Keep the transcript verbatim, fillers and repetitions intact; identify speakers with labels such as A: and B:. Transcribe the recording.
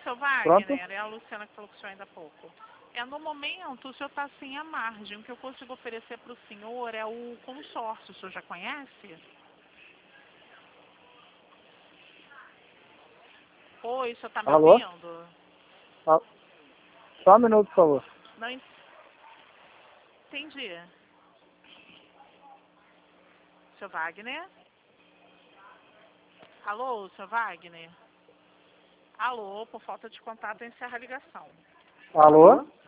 A: seu Wagner,
B: Pronto?
A: é a Luciana que falou com o senhor ainda há pouco. É, no momento, o senhor está assim à margem. O que eu consigo oferecer para o senhor é o consórcio. O senhor já conhece? Oi, o senhor está me
B: Alô?
A: ouvindo?
B: Ah, Só um minuto, por favor.
A: Não en- entendi. Seu Wagner? Alô, seu Wagner? Alô, por falta de contato, encerra a ligação.
B: Alô?